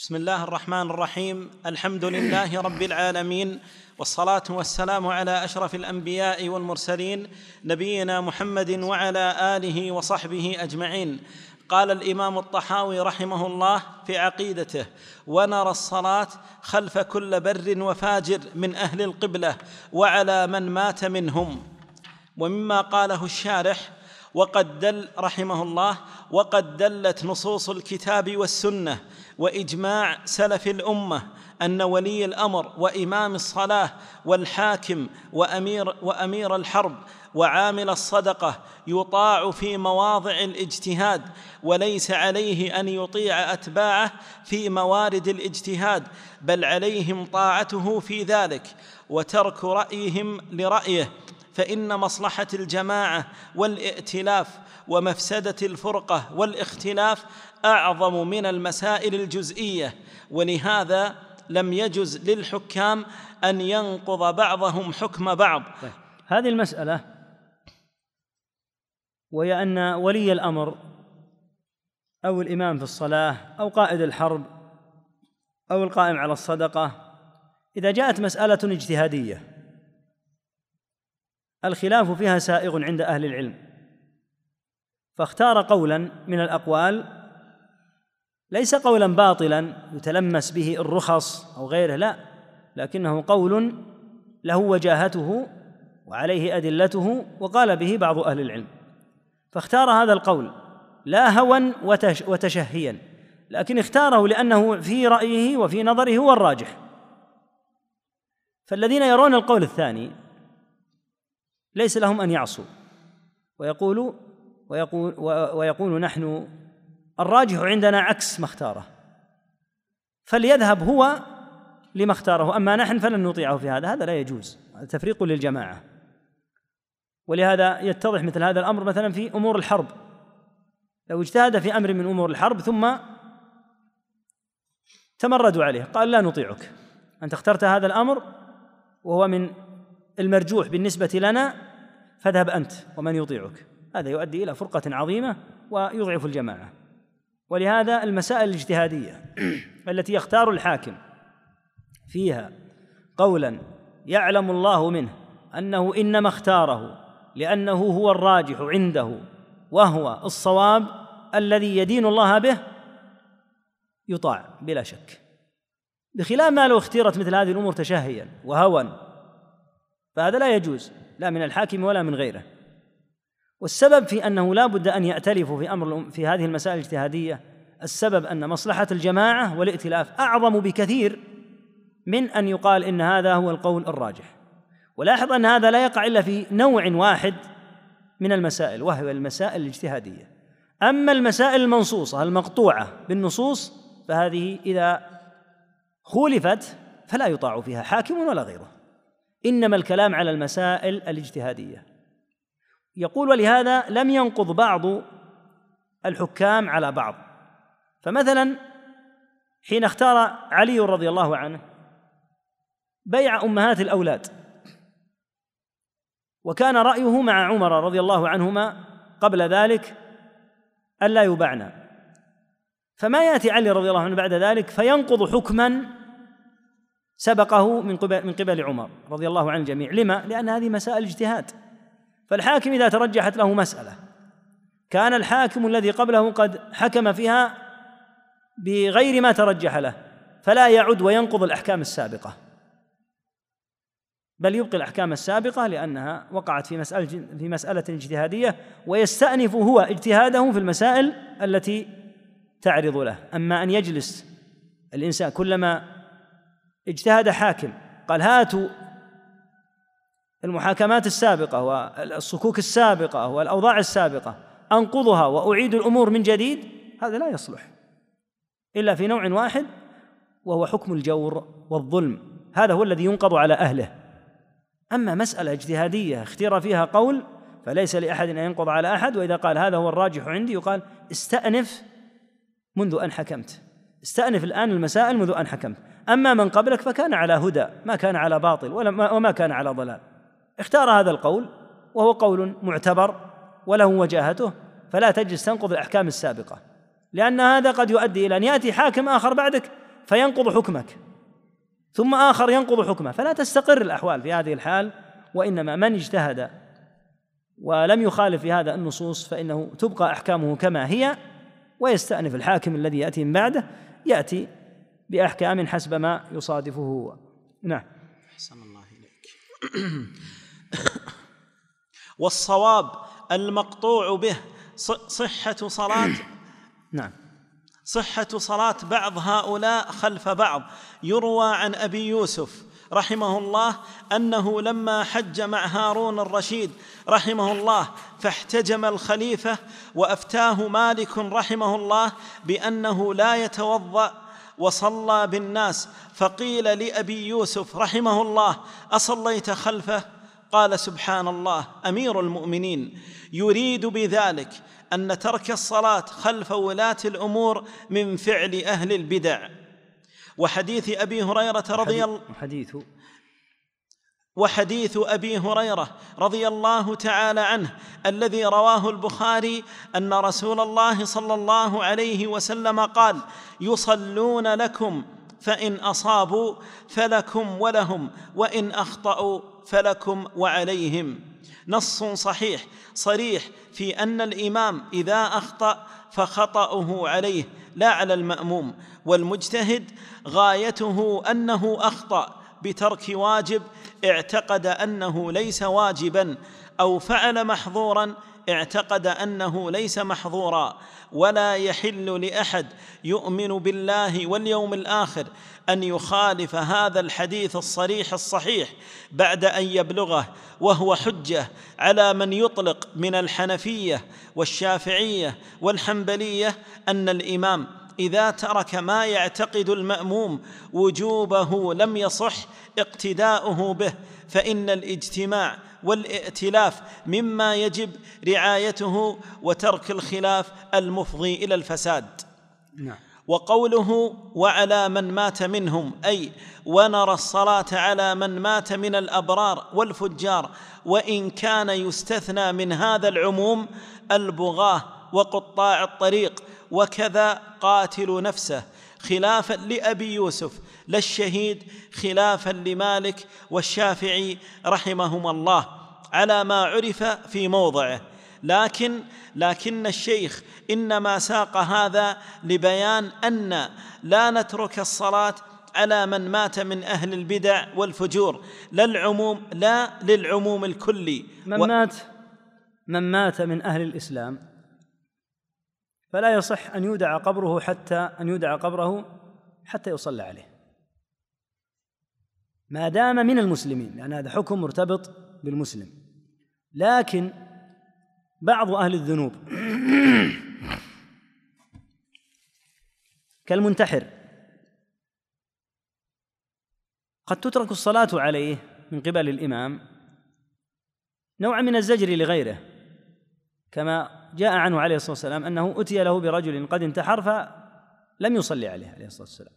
بسم الله الرحمن الرحيم. الحمد لله رب العالمين، والصلاة والسلام على أشرف الأنبياء والمرسلين نبينا محمد وعلى آله وصحبه أجمعين. قال الإمام الطحاوي رحمه الله في عقيدته: ونرى الصلاة خلف كل بر وفاجر من أهل القبلة وعلى من مات منهم. ومما قاله الشارح: وقد دل رحمه الله وقد دلت نصوص الكتاب والسنة وإجماع سلف الأمة أن ولي الأمر وإمام الصلاة والحاكم وأمير الحرب وعامل الصدقة يطاع في مواضع الاجتهاد، وليس عليه أن يطيع أتباعه في موارد الاجتهاد، بل عليهم طاعته في ذلك وترك رأيهم لرأيه، فإن مصلحة الجماعة والائتلاف ومفسدة الفرقة والاختلاف أعظم من المسائل الجزئية، ولهذا لم يجز للحكام أن ينقض بعضهم حكم بعض. هذه المسألة، وهي أن ولي الأمر أو الإمام في الصلاة أو قائد الحرب أو القائم على الصدقة، إذا جاءت مسألة اجتهادية الخلاف فيها سائغ عند أهل العلم، فاختار قولا من الأقوال ليس قولا باطلا يتلمس به الرخص أو غيره، لا، لكنه قول له وجاهته وعليه أدلته وقال به بعض أهل العلم، فاختار هذا القول لا هوى وتشهيا، لكن اختاره لأنه في رأيه وفي نظره هو الراجح. فالذين يرون القول الثاني ليس لهم أن يعصوا ويقول نحن الراجح عندنا عكس ما اختاره، فليذهب هو لما اختاره، أما نحن فلن نطيعه في هذا لا يجوز، تفريق للجماعة. ولهذا يتضح مثل هذا الأمر مثلا في أمور الحرب، لو اجتهد في أمر من أمور الحرب ثم تمردوا عليه قال لا نطيعك، أنت اخترت هذا الأمر وهو من المرجوح بالنسبة لنا، فاذهب أنت ومن يطيعك، هذا يؤدي إلى فرقة عظيمة ويضعف الجماعة. ولهذا المسائل الاجتهادية التي يختار الحاكم فيها قولا يعلم الله منه أنه إنما اختاره لأنه هو الراجح عنده وهو الصواب الذي يدين الله به يطاع بلا شك، بخلاف ما لو اختيرت مثل هذه الأمور تشهيا وهوى، فهذا لا يجوز لا من الحاكم ولا من غيره. والسبب في أنه لا بد أن يأتلفوا في هذه المسائل الاجتهادية، السبب أن مصلحة الجماعة والائتلاف أعظم بكثير من أن يقال إن هذا هو القول الراجح. ولاحظ أن هذا لا يقع إلا في نوع واحد من المسائل، وهو المسائل الاجتهادية. أما المسائل المنصوصة المقطوعة بالنصوص فهذه إذا خولفت فلا يطاع فيها حاكم ولا غيره، إنما الكلام على المسائل الاجتهادية. يقول: ولهذا لم ينقض بعض الحكام على بعض. فمثلا حين اختار علي رضي الله عنه بيع أمهات الأولاد، وكان رأيه مع عمر رضي الله عنهما قبل ذلك ألا يباعن، فما يأتي علي رضي الله عنه بعد ذلك فينقض حكما سبقه من قبل عمر رضي الله عن الجميع. لما؟ لأن هذه مسائل اجتهاد، فالحاكم إذا ترجحت له مسألة كان الحاكم الذي قبله قد حكم فيها بغير ما ترجح له، فلا يعد وينقض الأحكام السابقة، بل يبقي الأحكام السابقة لأنها وقعت في مسألة اجتهادية، ويستأنف هو اجتهاده في المسائل التي تعرض له. أما أن يجلس الإنسان كلما اجتهد حاكم قال هاتوا المحاكمات السابقة والصكوك السابقة والأوضاع السابقة أنقضها وأعيد الأمور من جديد، هذا لا يصلح إلا في نوع واحد، وهو حكم الجور والظلم، هذا هو الذي ينقض على أهله. أما مسألة اجتهادية اختير فيها قول فليس لأحد أن ينقض على أحد، وإذا قال هذا هو الراجح عندي يقال استأنف منذ أن حكمت، استأنف الآن المسائل منذ أن حكمت. أما من قبلك فكان على هدى، ما كان على باطل وما كان على ضلال، اختار هذا القول وهو قول معتبر وله وجاهته، فلا تجلس تنقض الأحكام السابقة، لأن هذا قد يؤدي إلى أن يأتي حاكم آخر بعدك فينقض حكمك، ثم آخر ينقض حكمه، فلا تستقر الأحوال في هذه الحال. وإنما من اجتهد ولم يخالف في هذا النصوص فإنه تبقى أحكامه كما هي، ويستأنف الحاكم الذي يأتي من بعده يأتي بأحكام حسب ما يصادفه هو. نعم. أحسن الله إليك. والصواب المقطوع به صحة صلاة نعم صحة صلاة بعض هؤلاء خلف بعض. يروى عن أبي يوسف رحمه الله أنه لما حج مع هارون الرشيد رحمه الله فاحتجم الخليفة، وأفتاه مالك رحمه الله بأنه لا يتوضأ وصلى بالناس، فقيل لأبي يوسف رحمه الله: أصليت خلفه؟ قال: سبحان الله، أمير المؤمنين يريد بذلك أن ترك الصلاة خلف ولاة الأمور من فعل أهل البدع. وحديث أبي هريرة وحديث أبي هريرة رضي الله تعالى عنه الذي رواه البخاري أن رسول الله صلى الله عليه وسلم قال: يصلون لكم فإن أصابوا فلكم ولهم، وإن أخطأوا فلكم وعليهم. نص صحيح صريح في أن الإمام إذا أخطأ فخطأه عليه لا على المأموم، والمجتهد غايته أنه أخطأ بترك واجب اعتقد أنه ليس واجبا، أو فعل محظورا اعتقد أنه ليس محظورا. ولا يحل لأحد يؤمن بالله واليوم الآخر أن يخالف هذا الحديث الصريح الصحيح بعد أن يبلغه، وهو حجة على من يطلق من الحنفية والشافعية والحنبلية أن الإمام إذا ترك ما يعتقد المأموم وجوبه لم يصح اقتداؤه به، فإن الاجتماع والائتلاف مما يجب رعايته، وترك الخلاف المفضي إلى الفساد. نعم. وقوله وعلى من مات منهم، أي ونرى الصلاة على من مات من الأبرار والفجار، وإن كان يستثنى من هذا العموم البغاة وقطاع الطريق، وكذا قاتل نفسه، خلافا لأبي يوسف، لا الشهيد، خلافا لمالك والشافعي رحمهما الله على ما عرف في موضعه. لكن الشيخ إنما ساق هذا لبيان أن لا نترك الصلاة على من مات من أهل البدع والفجور، لا للعموم الكلي. من مات من أهل الإسلام فلا يصح أن يودع قبره حتى يصلى عليه، ما دام من المسلمين، لأن هذا حكم مرتبط بالمسلم. لكن بعض أهل الذنوب كالمنتحر قد تترك الصلاة عليه من قبل الإمام نوعا من الزجر لغيره، كما جاء عنه عليه الصلاة والسلام أنه أتي له برجل قد انتحر فلم يصلي عليه الصلاة والسلام.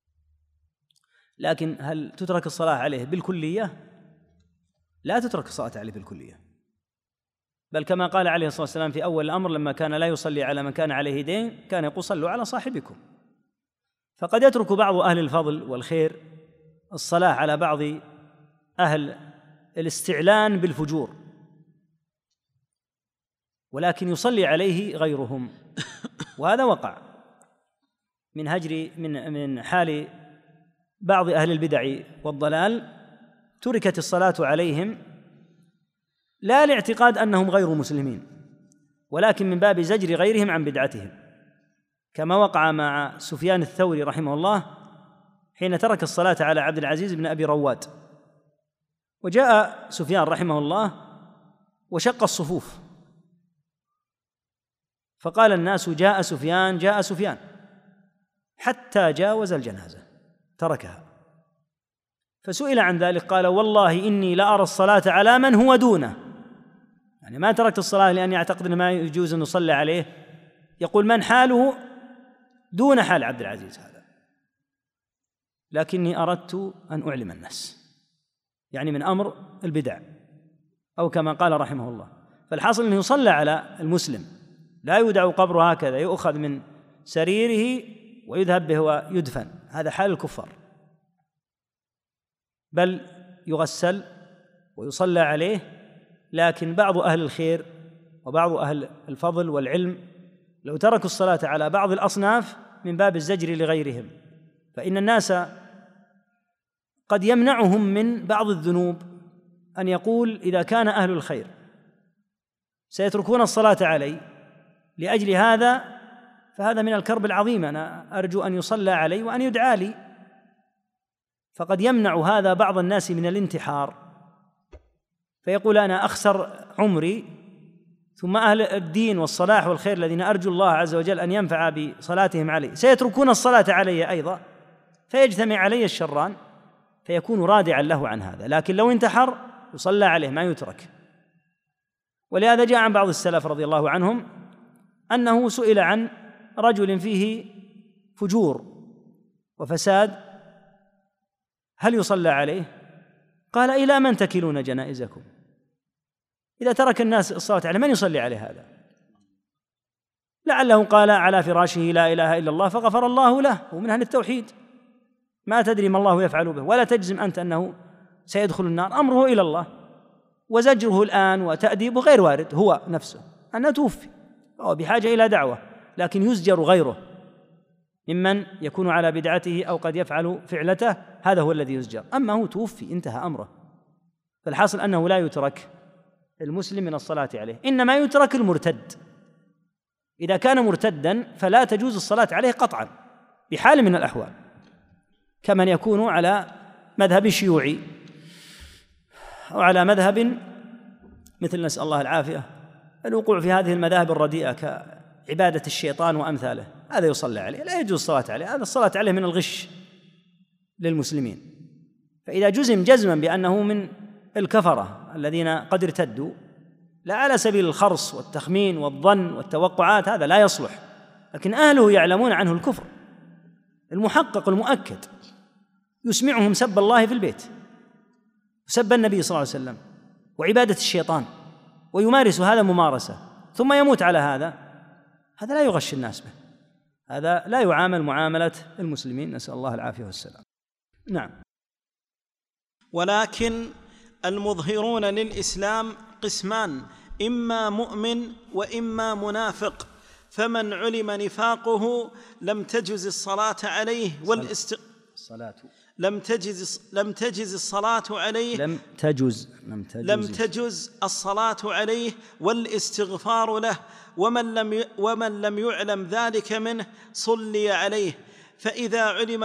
لكن هل تترك الصلاة عليه بالكلية؟ لا تترك الصلاة عليه بالكلية، بل كما قال عليه الصلاة والسلام في أول الأمر لما كان لا يصلي على من كان عليه دين كان يقول: صلوا على صاحبكم. فقد يترك بعض أهل الفضل والخير الصلاة على بعض أهل الاستعلان بالفجور، ولكن يصلي عليه غيرهم، وهذا وقع من حال بعض أهل البدع والضلال، تركت الصلاة عليهم لا لاعتقاد أنهم غير مسلمين، ولكن من باب زجر غيرهم عن بدعتهم، كما وقع مع سفيان الثوري رحمه الله حين ترك الصلاة على عبد العزيز بن أبي رواد، وجاء سفيان رحمه الله وشق الصفوف، فقال الناس: جاء سفيان، حتى جاوز الجنازة تركها. فسئل عن ذلك قال: والله إني لأرى الصلاة على من هو دونه، يعني ما تركت الصلاة لأن يعتقد أن ما يجوز أن نصلي عليه، يقول من حاله دون حال عبد العزيز هذا، لكني أردت أن أعلم الناس، يعني من أمر البدع، أو كما قال رحمه الله. فالحاصل أنه يصلى على المسلم، لا يودع قبره هكذا، يؤخذ من سريره ويذهب به ويدفن، هذا حال الكفار، بل يغسل ويصلى عليه. لكن بعض أهل الخير وبعض أهل الفضل والعلم لو تركوا الصلاة على بعض الأصناف من باب الزجر لغيرهم، فإن الناس قد يمنعهم من بعض الذنوب أن يقول إذا كان أهل الخير سيتركون الصلاة علي لأجل هذا فهذا من الكرب العظيم، أنا أرجو أن يصلى علي وأن يدعى لي. فقد يمنع هذا بعض الناس من الانتحار، فيقول أنا أخسر عمري، ثم أهل الدين والصلاح والخير الذين أرجو الله عز وجل أن ينفع بصلاتهم علي سيتركون الصلاة علي أيضا، فيجتمع علي الشران، فيكون رادعا له عن هذا. لكن لو انتحر يصلى عليه ما يترك. ولهذا جاء عن بعض السلف رضي الله عنهم أنه سئل عن رجل فيه فجور وفساد هل يصلى عليه؟ قال إلى من تكلون جنائزكم؟ إذا ترك الناس الصلاة عليه من يصلي عليه هذا؟ لعله قال على فراشه لا إله إلا الله فغفر الله له، ومن أهل التوحيد، ما تدري ما الله يفعل به، ولا تجزم أنت أنه سيدخل النار، أمره إلى الله. وزجره الآن وتأديبه غير وارد، هو نفسه أنه توفي هو بحاجة إلى دعوة، لكن يزجر غيره ممن يكون على بدعته أو قد يفعل فعلته، هذا هو الذي يزجر. أما هو توفي انتهى أمره. فالحاصل أنه لا يترك المسلم من الصلاة عليه، إنما يترك المرتد. إذا كان مرتدا فلا تجوز الصلاة عليه قطعا بحال من الأحوال، كمن يكون على مذهب شيوعي أو على مذهب مثل، نسأل الله العافية، الوقوع في هذه المذاهب الرديئة كعبادة الشيطان وأمثاله، هذا يصلى عليه، لا يجوز الصلاة عليه، هذا الصلاة عليه من الغش للمسلمين. فإذا جزم جزما بأنه من الكفرة الذين قد ارتدوا، لا على سبيل الخرص والتخمين والظن والتوقعات، هذا لا يصلح. لكن أهله يعلمون عنه الكفر المحقق المؤكد، يسمعهم سب الله في البيت وسب النبي صلى الله عليه وسلم وعبادة الشيطان، ويمارس هذا ممارسة، ثم يموت على هذا، هذا لا يغش الناس به، هذا لا يعامل معاملة المسلمين، نسأل الله العافية والسلام. نعم. ولكن المظهرون للإسلام قسمان، إما مؤمن وإما منافق، فمن علم نفاقه لم تجز الصلاة عليه لم تجز الصلاة عليه والاستغفار له، ومن لم يعلم ذلك منه صلي عليه. فإذا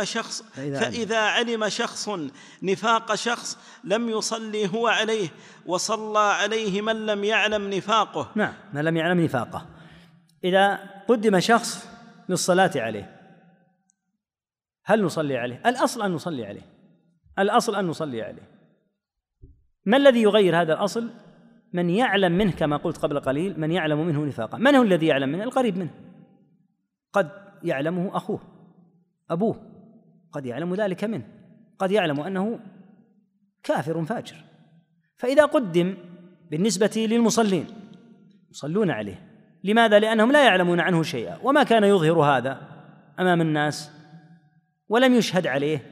علم شخص نفاق شخص لم يصلي هو عليه، وصلى عليه من لم يعلم نفاقه. نعم، من لم يعلم نفاقه. إذا قدم شخص للصلاة عليه هل نصلي عليه؟ الأصل أن نصلي عليه. ما الذي يغير هذا الأصل؟ من يعلم منه، كما قلت قبل قليل، من يعلم منه نفاقه. من هو الذي يعلم منه؟ القريب منه، قد يعلمه أخوه، أبوه قد يعلم ذلك منه، قد يعلم أنه كافر فاجر. فإذا قدم بالنسبة للمصلين يصلون عليه. لماذا؟ لأنهم لا يعلمون عنه شيئا، وما كان يظهر هذا أمام الناس ولم يشهد عليه،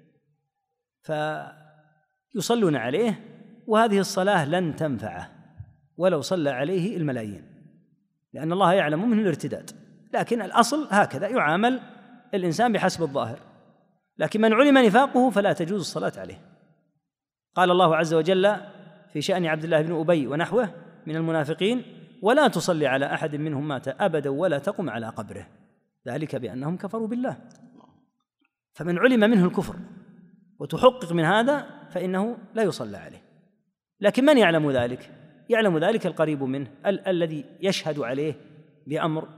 فيصلون عليه، وهذه الصلاة لن تنفعه ولو صلى عليه الملايين، لأن الله يعلم منه الارتداد. لكن الأصل هكذا يعامل الإنسان بحسب الظاهر. لكن من علم نفاقه فلا تجوز الصلاة عليه. قال الله عز وجل في شأن عبد الله بن أبي ونحوه من المنافقين: ولا تصلي على أحد منهم مات أبدا ولا تقم على قبره، ذلك بأنهم كفروا بالله. فمن علم منه الكفر وتحقق من هذا فإنه لا يصلى عليه. لكن من يعلم ذلك؟ يعلم ذلك القريب منه، الذي يشهد عليه بأمر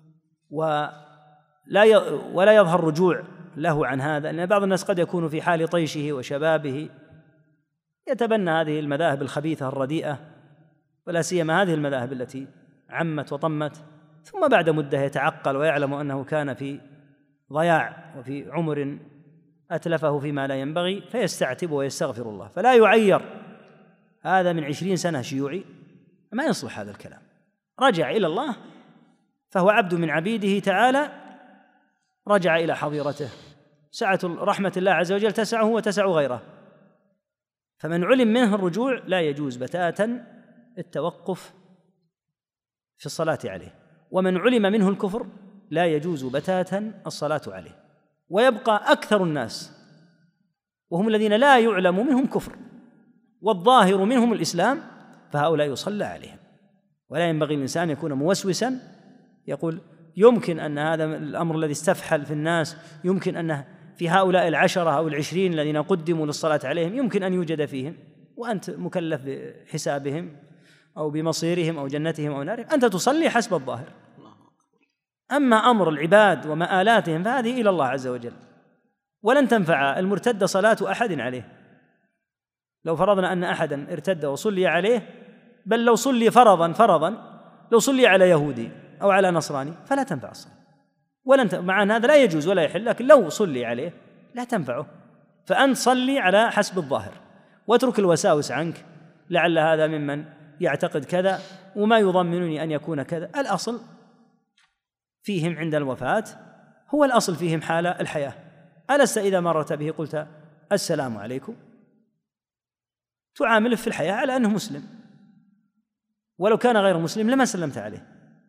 ولا يظهر رجوع له عن هذا. لأن بعض الناس قد يكون في حال طيشه وشبابه يتبنى هذه المذاهب الخبيثة الرديئة، ولا سيما هذه المذاهب التي عمت وطمت، ثم بعد مدة يتعقل ويعلم أنه كان في ضياع وفي عمر أتلفه فيما لا ينبغي، فيستعتب ويستغفر الله. فلا يعير هذا من 20 سنة شيوعي، ما يصلح هذا الكلام. رجع إلى الله فهو عبد من عبيده تعالى، رجع إلى حظيرته، سعة رحمة الله عز وجل تسعه وتسع غيره، فمن علم منه الرجوع لا يجوز بتاتا التوقف في الصلاة عليه، ومن علم منه الكفر لا يجوز بتاتا الصلاة عليه. ويبقى أكثر الناس وهم الذين لا يعلم منهم كفر والظاهر منهم الإسلام، فهؤلاء يصلى عليهم. ولا ينبغي الإنسان يكون موسوسا يقول يمكن أن هذا الأمر الذي استفحل في الناس، يمكن أنه في هؤلاء 10 أو 20 الذين قدموا للصلاة عليهم يمكن أن يوجد فيهم، وأنت مكلف بحسابهم أو بمصيرهم أو جنتهم أو نارهم، أنت تصلي حسب الظاهر. أما أمر العباد ومآلاتهم فهذه إلى الله عز وجل، ولن تنفع المرتد صلاة أحد عليه. لو فرضنا أن أحدا ارتد وصلي عليه، بل لو صلي فرضا لو صلي على يهودي أو على نصراني فلا تنفع الصلاة، مع أن هذا لا يجوز ولا يحل، لكن لو صلي عليه لا تنفعه. فأنت صلي على حسب الظاهر واترك الوساوس عنك، لعل هذا ممن يعتقد كذا وما يضمنني أن يكون كذا. الأصل فيهم عند الوفاة هو الأصل فيهم حال الحياة. ألست إذا مرت به قلت السلام عليكم؟ تعامله في الحياة على أنه مسلم، ولو كان غير مسلم لما سلمت عليه.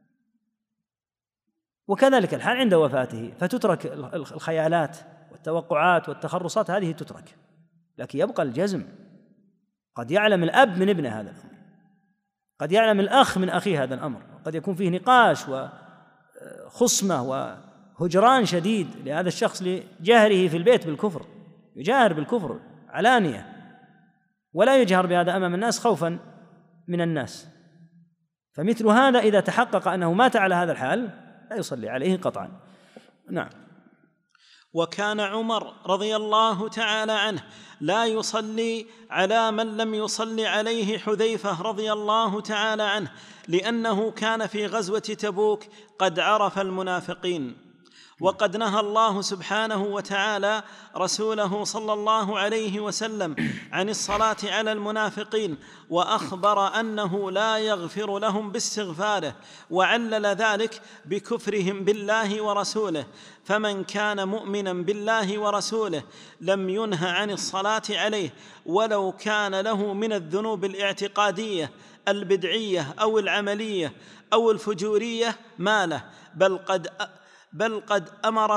وكذلك الحال عند وفاته، فتترك الخيالات والتوقعات والتخرصات، هذه تترك، لكن يبقى الجزم. قد يعلم الأب من ابنه هذا الأمر، قد يعلم الأخ من أخيه هذا الأمر، قد يكون فيه نقاش وخصمة وهجران شديد لهذا الشخص لجهره في البيت بالكفر، يجاهر بالكفر علانية ولا يجهر بهذا أمام الناس خوفا من الناس. فمثل هذا إذا تحقق أنه مات على هذا الحال لا يصلي عليه قطعا. نعم. وكان عمر رضي الله تعالى عنه لا يصلي على من لم يصلي عليه حذيفة رضي الله تعالى عنه، لأنه كان في غزوة تبوك قد عرف المنافقين. وقد نهى الله سبحانه وتعالى رسوله صلى الله عليه وسلم عن الصلاة على المنافقين، وأخبر أنه لا يغفر لهم باستغفاره، وعلل ذلك بكفرهم بالله ورسوله. فمن كان مؤمنا بالله ورسوله لم ينه عن الصلاة عليه، ولو كان له من الذنوب الاعتقادية البدعية أو العملية أو الفجورية ما له، بل قد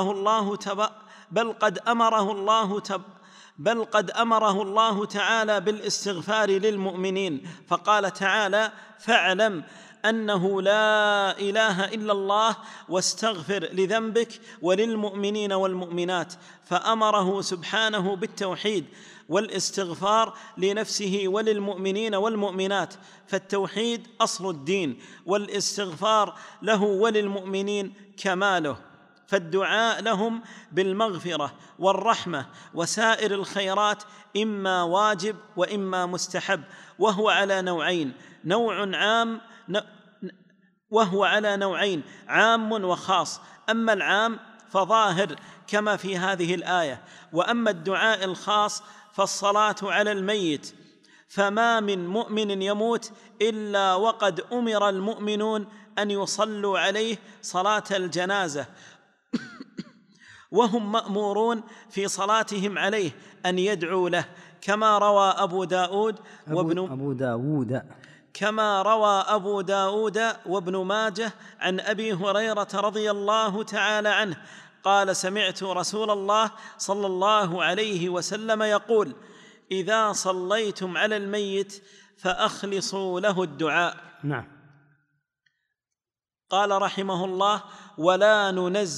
أمره الله تعالى بالاستغفار للمؤمنين، فقال تعالى: فاعلم أنه لا إله إلا الله واستغفر لذنبك وللمؤمنين والمؤمنات. فأمره سبحانه بالتوحيد والاستغفار لنفسه وللمؤمنين والمؤمنات، فالتوحيد أصل الدين، والاستغفار له وللمؤمنين كماله. فالدعاء لهم بالمغفرة والرحمة وسائر الخيرات إما واجب وإما مستحب، وهو على نوعين عام وخاص. أما العام فظاهر كما في هذه الآية، وأما الدعاء الخاص فالصلاة على الميت. فما من مؤمن يموت إلا وقد أمر المؤمنون أن يصلوا عليه صلاة الجنازة، وهم مأمورون في صلاتهم عليه أن يدعوا له، كما روى أبو داود وابن ماجه عن أبي هريرة رضي الله تعالى عنه قال: سمعت رسول الله صلى الله عليه وسلم يقول: إذا صليتم على الميت فأخلصوا له الدعاء. نعم. قال رحمه الله: ولا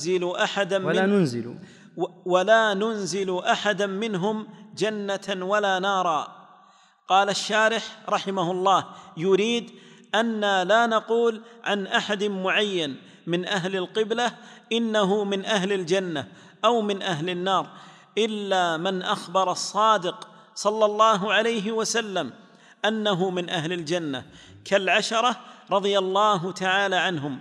ننزل أحدا منهم جنة ولا نارا. قال الشارح رحمه الله: يريد أن لا نقول عن أحد معين من أهل القبلة إنه من أهل الجنة أو من أهل النار، إلا من أخبر الصادق صلى الله عليه وسلم أنه من أهل الجنة، كالعشرة رضي الله تعالى عنهم.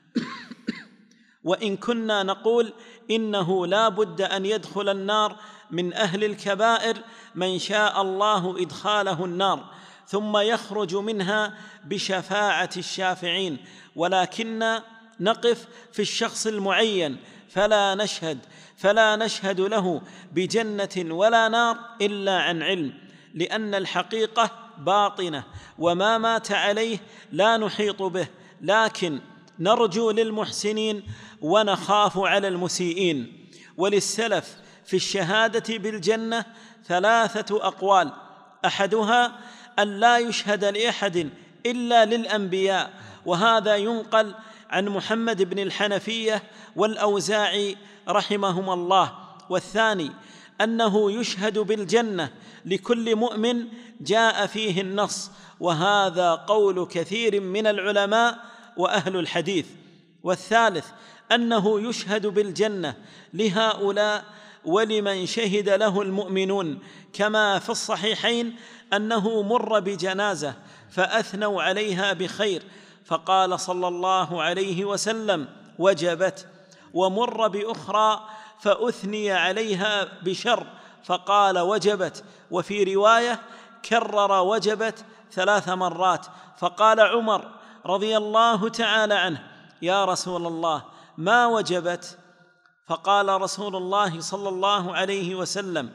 وإن كنا نقول إنه لا بد أن يدخل النار من أهل الكبائر من شاء الله إدخاله النار ثم يخرج منها بشفاعة الشافعين، ولكن نقف في الشخص المعين فلا نشهد فلا نشهد له بجنة ولا نار إلا عن علم، لأن الحقيقة باطنة، وما مات عليه لا نحيط به، لكن نرجو للمحسنين ونخاف على المسيئين. وللسلف في الشهادة بالجنة 3 أقوال: أحدها أن لا يشهد لأحد إلا للأنبياء، وهذا ينقل عن محمد بن الحنفية والأوزاعي رحمهما الله. والثاني أنه يشهد بالجنة لكل مؤمن جاء فيه النص، وهذا قول كثير من العلماء وأهل الحديث. والثالث أنه يشهد بالجنة لهؤلاء ولمن شهد له المؤمنون، كما في الصحيحين أنه مر بجنازة فأثنوا عليها بخير فقال صلى الله عليه وسلم: وجبت. ومر بأخرى فأثني عليها بشر فقال: وجبت. وفي رواية كرر وجبت 3 مرات، فقال عمر رضي الله تعالى عنه: يا رسول الله، ما وجبت؟ فقال رسول الله صلى الله عليه وسلم: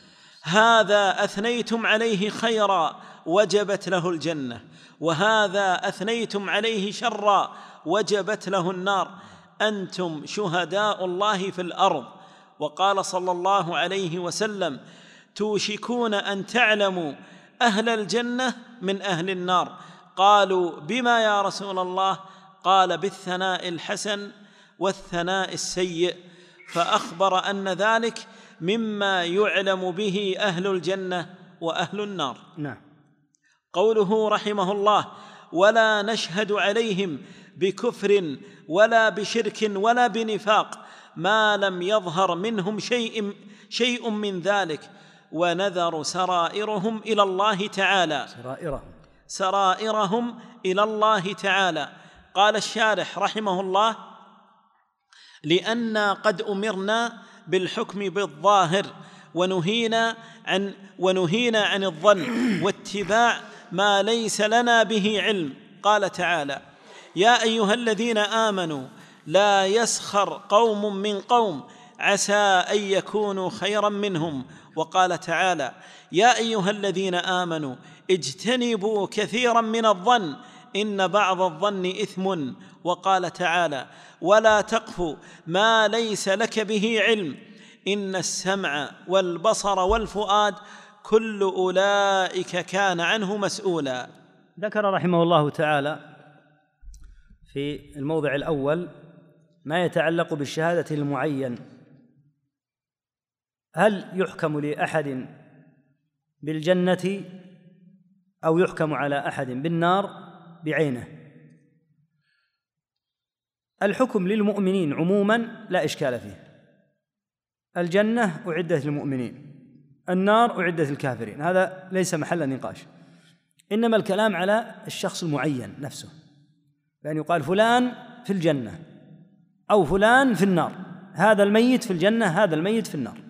هذا أثنيتم عليه خيرا وجبت له الجنة، وهذا أثنيتم عليه شرا وجبت له النار، أنتم شهداء الله في الأرض. وقال صلى الله عليه وسلم: توشكون أن تعلموا أهل الجنة من أهل النار. قالوا: بما يا رسول الله؟ قال: بالثناء الحسن والثناء السيء، فأخبر أن ذلك مما يعلم به أهل الجنة وأهل النار. نعم. قوله رحمه الله: ولا نشهد عليهم بكفر ولا بشرك ولا بنفاق ما لم يظهر منهم شيء من ذلك، ونذر سرائرهم إلى الله تعالى. سرائرهم إلى الله تعالى. قال الشارح رحمه الله: لأننا قد أمرنا بالحكم بالظاهر ونهينا عن الظن واتباع ما ليس لنا به علم. قال تعالى: يا أيها الذين آمنوا لا يسخر قوم من قوم عسى أن يكونوا خيرا منهم. وقال تعالى: يا أيها الذين آمنوا اجتنبوا كثيرا من الظن إن بعض الظن إثم. وقال تعالى: ولا تقف ما ليس لك به علم إن السمع والبصر والفؤاد كل أولئك كان عنه مسؤولا. ذكر رحمه الله تعالى في الموضع الأول ما يتعلق بالشهادة المعين: هل يحكم لأحد بالجنة أو يحكم على أحد بالنار بعينه؟ الحكم للمؤمنين عموما لا إشكال فيه، الجنة أعدت للمؤمنين، النار أعدت للكافرين، هذا ليس محل نقاش، إنما الكلام على الشخص المعين نفسه، بأن يقال فلان في الجنة أو فلان في النار، هذا الميت في الجنة هذا الميت في النار.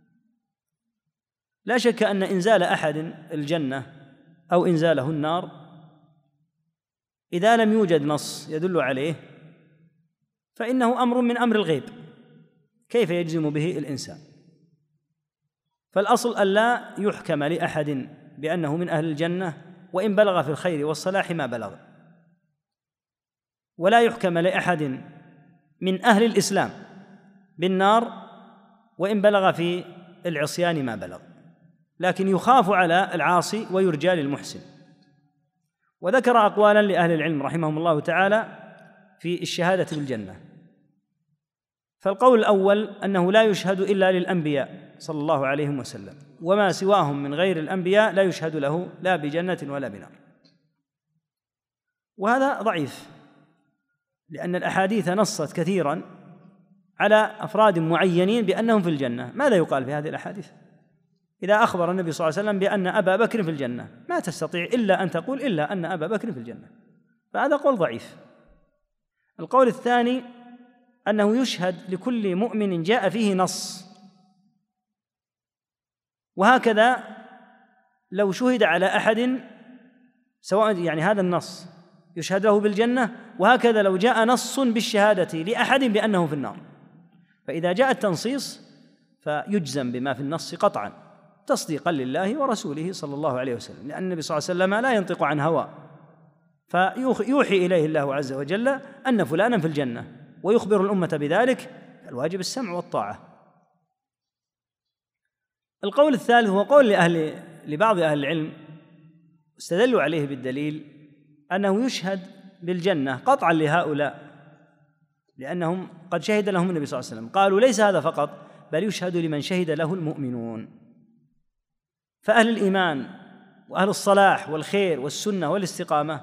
لا شك أن إنزال أحد الجنة أو إنزاله النار إذا لم يوجد نص يدل عليه فإنه أمر من أمر الغيب، كيف يجزم به الإنسان؟ فالأصل ألا يحكم لأحد بأنه من أهل الجنة وإن بلغ في الخير والصلاح ما بلغ، ولا يحكم لأحد من أهل الإسلام بالنار وإن بلغ في العصيان ما بلغ، لكن يخاف على العاصي ويرجى للمحسن. وذكر أقوالا لأهل العلم رحمهم الله تعالى في الشهادة بالجنة. فالقول الأول أنه لا يشهد إلا للأنبياء صلى الله عليه وسلم، وما سواهم من غير الأنبياء لا يشهد له لا بجنة ولا بنار، وهذا ضعيف لأن الأحاديث نصت كثيرا على أفراد معينين بأنهم في الجنة. ماذا يقال في هذه الأحاديث؟ إذا أخبر النبي صلى الله عليه وسلم بأن أبا بكر في الجنة ما تستطيع إلا أن تقول إلا أن أبا بكر في الجنة، فهذا قول ضعيف. القول الثاني أنه يشهد لكل مؤمن جاء فيه نص، وهكذا لو شهد على أحد سواء يعني هذا النص يشهد له بالجنة، وهكذا لو جاء نص بالشهادة لأحد بأنه في النار، فإذا جاء التنصيص فيجزم بما في النص قطعا تصديقا لله ورسوله صلى الله عليه وسلم، لأن النبي صلى الله عليه وسلم لا ينطق عن هوى، فيوحي إليه الله عز وجل أن فلانا في الجنة ويخبر الأمة بذلك، الواجب السمع والطاعة. القول الثالث هو قول لبعض أهل العلم استدلوا عليه بالدليل أنه يشهد بالجنة قطعا لهؤلاء، لأنهم قد شهد لهم النبي صلى الله عليه وسلم. قالوا ليس هذا فقط، بل يشهد لمن شهد له المؤمنون. فأهل الإيمان وأهل الصلاح والخير والسنة والاستقامة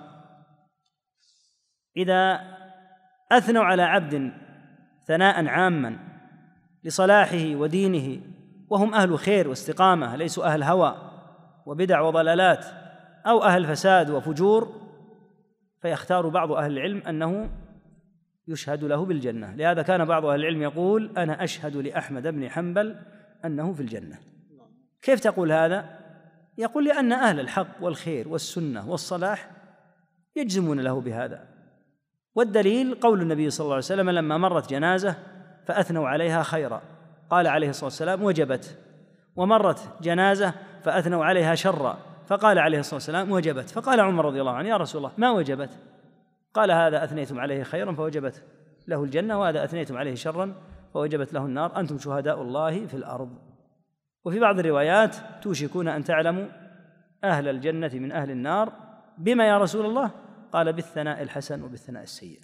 إذا أثنوا على عبد ثناء عاما لصلاحه ودينه وهم أهل خير واستقامة، ليسوا أهل هوى وبدع وضلالات أو أهل فساد وفجور، فيختار بعض أهل العلم أنه يشهد له بالجنة. لهذا كان بعض أهل العلم يقول أنا أشهد لأحمد بن حنبل أنه في الجنة. كيف تقول هذا؟ يقول لأن أهل الحق والخير والسنة والصلاح يجزمون له بهذا. والدليل قول النبي صلى الله عليه وسلم لما مرت جنازة فأثنوا عليها خيرا، قال عليه الصلاة والسلام وجبت. ومرت جنازة فأثنوا عليها شرا، فقال عليه الصلاة والسلام وجبت. فقال عمر رضي الله عنه يا رسول الله ما وجبت؟ قال هذا أثنيتم عليه خيرا فوجبت له الجنة، وهذا أثنيتم عليه شرا فوجبت له النار، أنتم شهداء الله في الأرض. وفي بعض الروايات توشكون أن تعلموا أهل الجنة من أهل النار بما يا رسول الله؟ قال بالثناء الحسن وبالثناء السيء.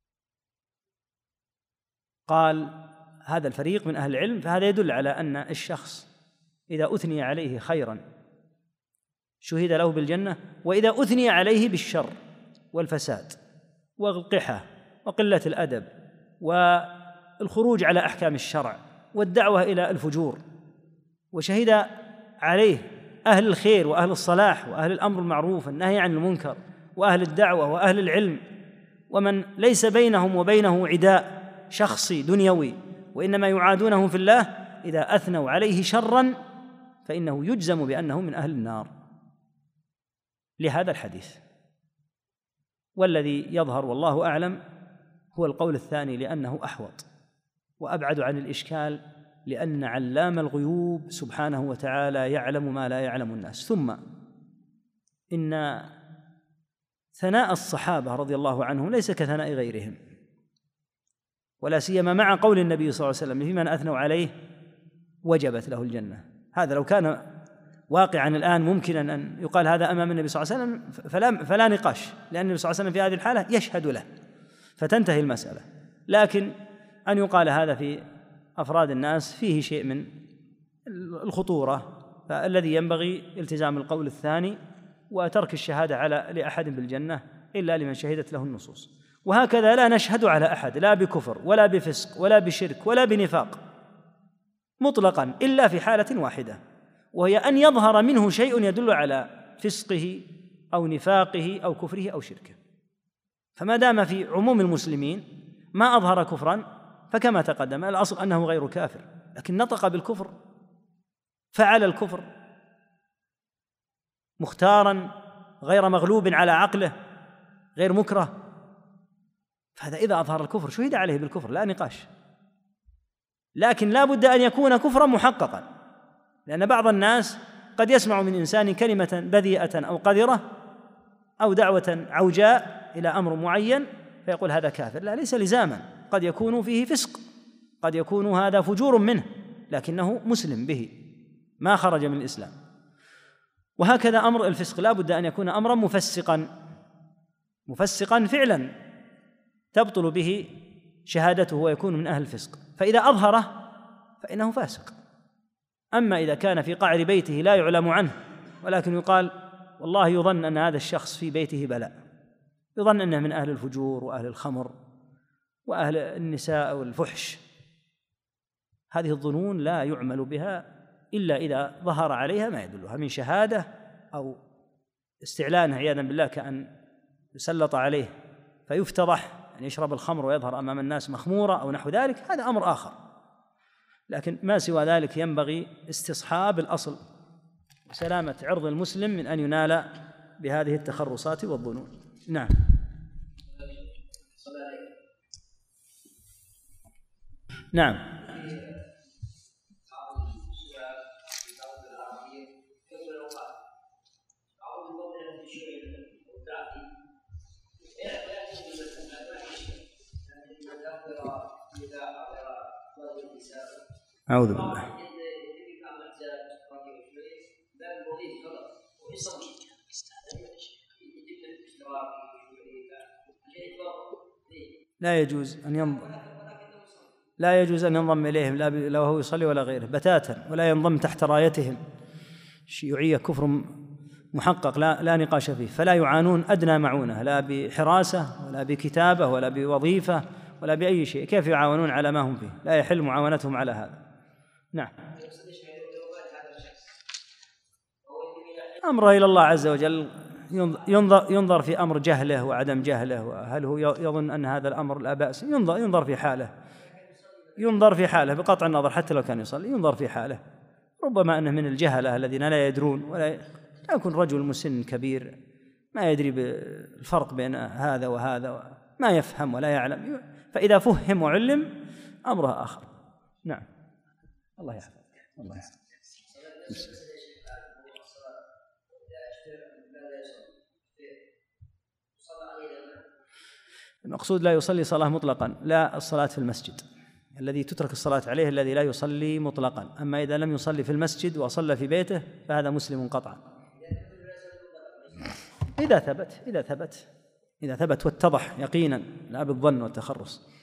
قال هذا الفريق من أهل العلم، فهذا يدل على أن الشخص إذا أثني عليه خيرا شهد له بالجنة، وإذا أثني عليه بالشر والفساد والقحة وقلة الأدب والخروج على أحكام الشرع والدعوة إلى الفجور، وشهد عليه أهل الخير وأهل الصلاح وأهل الأمر المعروف والنهي عن المنكر وأهل الدعوة وأهل العلم، ومن ليس بينهم وبينه عداء شخصي دنيوي وإنما يعادونه في الله، إذا أثنوا عليه شرا فإنه يجزم بأنه من أهل النار لهذا الحديث. والذي يظهر والله أعلم هو القول الثاني، لأنه أحوط وأبعد عن الإشكال، لأن علام الغيوب سبحانه وتعالى يعلم ما لا يعلم الناس. ثم إن ثناء الصحابة رضي الله عنهم ليس كثناء غيرهم، ولا سيما مع قول النبي صلى الله عليه وسلم في من أثنوا عليه وجبت له الجنة. هذا لو كان واقعا الآن ممكنا أن يقال هذا أمام النبي صلى الله عليه وسلم فلا نقاش، لأن النبي صلى الله عليه وسلم في هذه الحالة يشهد له فتنتهي المسألة. لكن أن يقال هذا في أفراد الناس فيه شيء من الخطورة، فالذي ينبغي التزام القول الثاني وترك الشهادة لأحد بالجنة إلا لمن شهدت له النصوص. وهكذا لا نشهد على أحد لا بكفر ولا بفسق ولا بشرك ولا بنفاق مطلقا إلا في حالة واحدة، وهي أن يظهر منه شيء يدل على فسقه أو نفاقه أو كفره أو شركه. فما دام في عموم المسلمين ما أظهر كفرا فكما تقدم الأصل أنه غير كافر، لكن نطق بالكفر فعل الكفر مختارا غير مغلوب على عقله غير مكره، فهذا إذا أظهر الكفر شهد عليه بالكفر لا نقاش. لكن لا بد أن يكون كفرا محققا، لأن بعض الناس قد يسمع من إنسان كلمة بذيئة أو قذرة أو دعوة عوجاء إلى أمر معين فيقول هذا كافر. لا، ليس لزاما، قد يكون فيه فسق، قد يكون هذا فجور منه، لكنه مسلم به ما خرج من الإسلام. وهكذا أمر الفسق لا بد أن يكون أمرا مفسقا فعلا تبطل به شهادته ويكون من أهل الفسق، فإذا أظهره فإنه فاسق. أما إذا كان في قعر بيته لا يعلم عنه ولكن يقال والله يظن أن هذا الشخص في بيته بلاء، يظن أنه من أهل الفجور وأهل الخمر وأهل النساء والفحش، هذه الظنون لا يعمل بها إلا إذا ظهر عليها ما يدلها من شهادة أو استعلان عياذا بالله، كأن يسلط عليه فيفتضح أن يشرب الخمر ويظهر أمام الناس مخمورة أو نحو ذلك، هذا أمر آخر. لكن ما سوى ذلك ينبغي استصحاب الأصل وسلامة عرض المسلم من أن ينال بهذه التخرصات والظنون. نعم. نعم. أعوذ بالله. لا يجوز أن ينضم إليهم لا لو هو يصلي ولا غيره بتاتا، ولا ينضم تحت رايتهم. الشيوعية كفر محقق لا نقاش فيه، فلا يعانون أدنى معونة، لا بحراسة ولا بكتابة ولا بوظيفة ولا بأي شيء. كيف يعاونون على ما هم فيه؟ لا يحل معاونتهم على هذا. نعم. أمره إلى الله عز وجل، ينظر في أمر جهله وعدم جهله، وهل هو يظن أن هذا الأمر لا بأس، ينظر في حاله بقطع النظر، حتى لو كان يصلي ينظر في حاله. ربما أنه من الجهلة الذين لا يدرون، ولا يكون رجل مسن كبير ما يدري بالفرق بين هذا وهذا، ما يفهم ولا يعلم، فإذا فهم وعلم أمره آخر. نعم. الله يحفظك. الله يحفظك. المقصود لا يصلي صلاة مطلقا، لا الصلاة في المسجد، الذي تترك الصلاة عليه الذي لا يصلي مطلقا. أما إذا لم يصلي في المسجد وصلى في بيته فهذا مسلم قطعا، إذا ثبت واتضح يقينا، لا بالظن والتخرص.